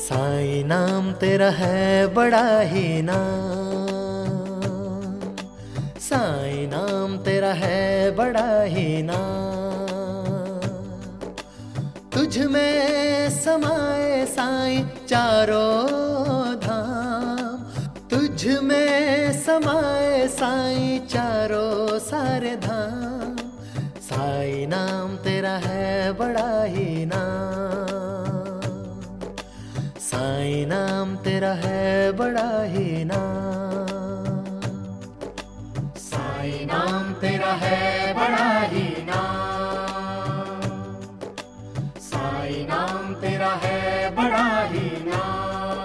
साईं नाम तेरा है बड़ा ही नाम, साईं नाम तेरा है बड़ा ही नाम। तुझ में समाए साईं चारों धाम, तुझ में समाए साईं चारों सारे धाम। साईं नाम तेरा है बड़ा ही नाम, साईं नाम तेरा है बड़ा ही नाम। साईं नाम तेरा है बड़ा ही नाम, साईं नाम तेरा है बड़ा ही नाम।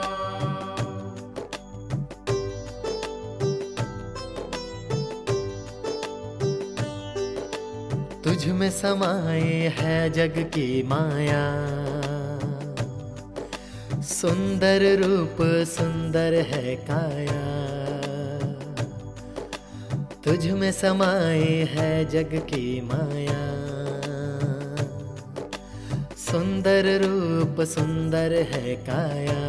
तुझ में समाए है जग की माया, सुंदर रूप सुंदर है काया। तुझ में समाए है जग की माया, सुंदर रूप सुंदर है काया।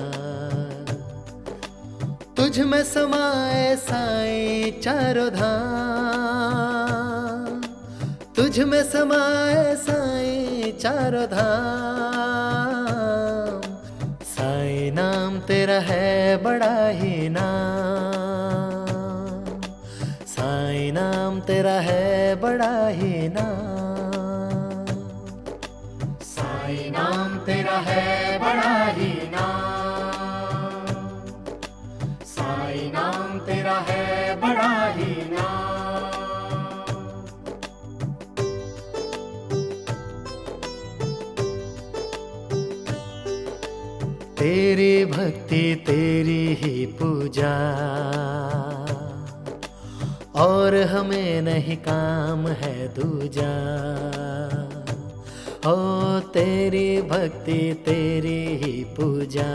तुझ में समाए साईं चारों धाम, तुझ में समाए साईं चारों धाम। साईं नाम तेरा है बड़ा ही नाम, साईं नाम तेरा है बड़ा ही नाम। साईं नाम तेरा है बड़ा ही नाम, साईं नाम तेरा है बड़ा ही नाम। तेरी भक्ति तेरी ही पूजा, और हमें नहीं काम है दूजा। ओ तेरी भक्ति तेरी ही पूजा,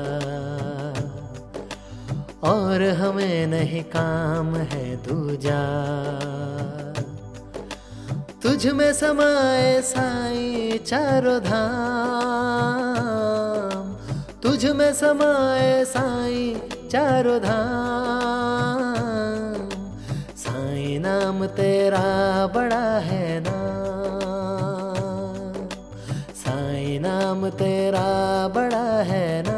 और हमें नहीं काम है दूजा। तुझ में समाए साईं चारों धाम, तुझ में समाए साईं चारों धाम। साईं नाम तेरा बड़ा है नाम, साईं नाम तेरा बड़ा है नाम।